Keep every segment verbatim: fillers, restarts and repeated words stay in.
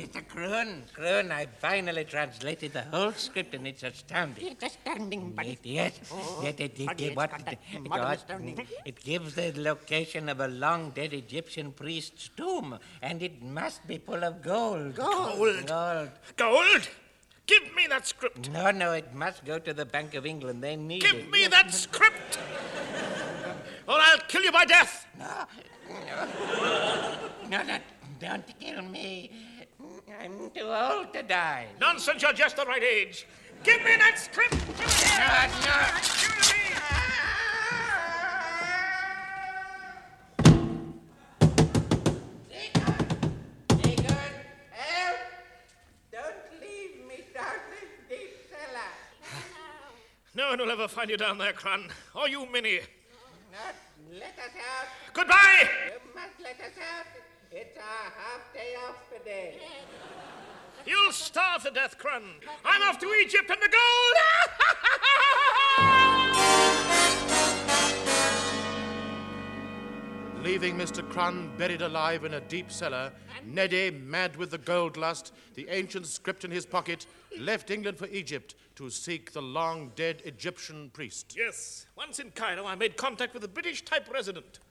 Mister Kroon, Kroon, I finally translated the whole script and it's astounding. It's astounding, but... Yes, yes. Oh, Yes, it, it, but it, it's what, got that it, modern what- astounding. it gives the location of a long-dead Egyptian priest's tomb, and it must be full of gold. Gold? Gold. Gold? Give me that script. No, no, it must go to the Bank of England. They need Give it. me that script. Or I'll kill you by death. No, no, don't kill me. I'm too old to die. Nonsense, you're just the right age. Give me that script. Egon, help! Don't leave me down this deep cellar. No one will ever find you down there, Crun. Or you, Minnie. Not let us out. Goodbye. You must let us out. It's our half day off today. You'll starve to death, Crun. I'm off to Egypt and the gold. Leaving Mister Crun buried alive in a deep cellar, Neddy, mad with the gold lust, the ancient script in his pocket, left England for Egypt to seek the long-dead Egyptian priest. Yes. Once in Cairo, I made contact with a British-type resident.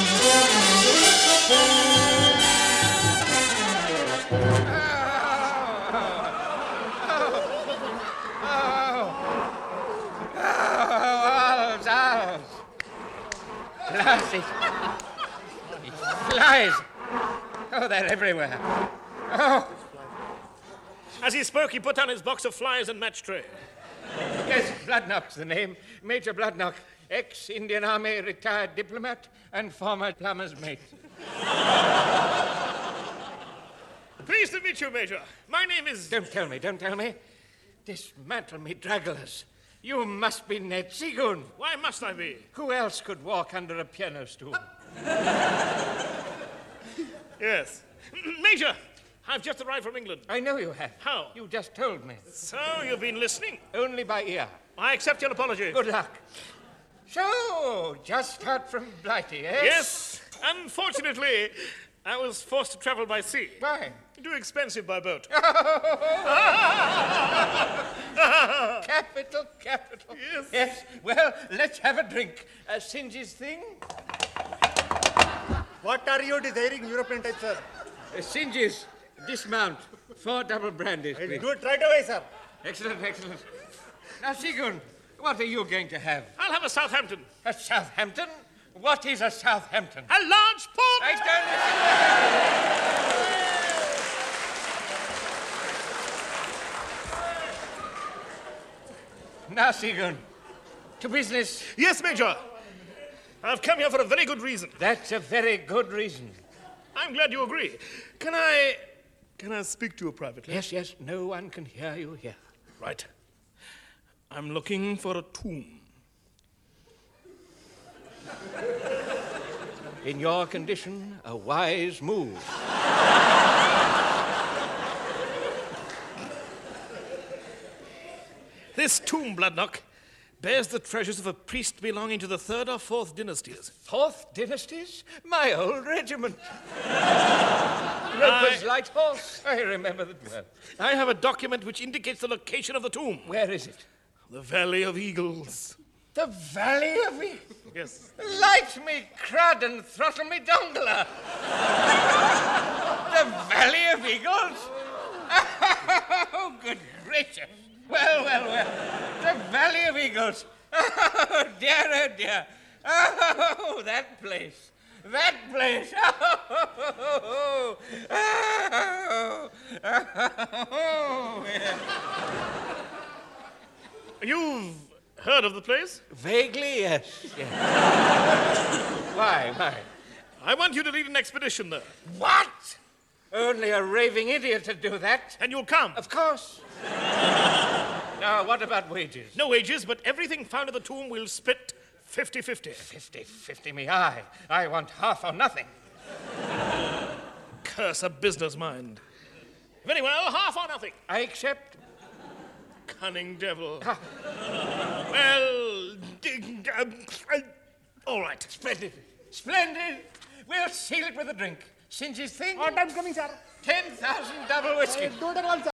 Oh, Charles. Glass, it, it flies. Oh, they're everywhere. Oh, As he spoke, he put down his box of flies and match tray. yes, Bloodnock's the name. Major Bloodnock, ex-Indian Army retired diplomat and former plumber's mate. Pleased to meet you, Major. My name is... Don't tell me, don't tell me. Dismantle me, Dragulus. You must be Ned Seagoon. Why must I be? Who else could walk under a piano stool? Yes. Major, I've just arrived from England. I know you have. How? You just told me. So, you've been listening? Only by ear. I accept your apology. Good luck. So, just out from Blighty, eh? Yes. Unfortunately, I was forced to travel by sea. Why? Too expensive by boat. Capital, capital. Yes. Yes. Well, let's have a drink. Uh, Singe's thing? What are you desiring, European type, sir? Uh, Singe's. Dismount. Four double brandies, I'll please. do it right away, sir. Excellent, excellent. Now, Seagoon, what are you going to have? I'll have a Southampton. A Southampton? What is a Southampton? A large port. I don't... Now, Seagoon, to business. Yes, Major. I've come here for a very good reason. That's a very good reason. I'm glad you agree. Can I... Can I speak to you privately? Yes, yes, no one can hear you here. Right. I'm looking for a tomb. In your condition, a wise move. This tomb, Bloodnock, bears the treasures of a priest belonging to the third or fourth dynasties. Fourth dynasties? My old regiment. Roper's Light Horse. I remember that well. I have a document which indicates the location of the tomb. Where is it? The Valley of Eagles. The Valley of Eagles. Yes. Light me crud and throttle me dongler. The Valley of Eagles? Oh, good gracious. Well, well, well. The Valley of Eagles. Oh, dear, oh, dear. Oh, that place. That place. Oh, oh, oh, oh, yeah. You've heard of the place? Vaguely, yes. yes. Why, why? I want you to lead an expedition there. What? Only a raving idiot to do that. And you'll come. Of course. Now, what about wages? No wages, but everything found in the tomb we'll split fifty-fifty. Fifty-fifty me eye. I want half or nothing. Curse a business mind. Very well, half or nothing. I accept. Cunning devil. Well, d- uh, uh, all right. Splendid. Splendid. We'll seal it with a drink. Singe's thing? What time's coming, sir? ten thousand double whiskey. Two hundred one, sir.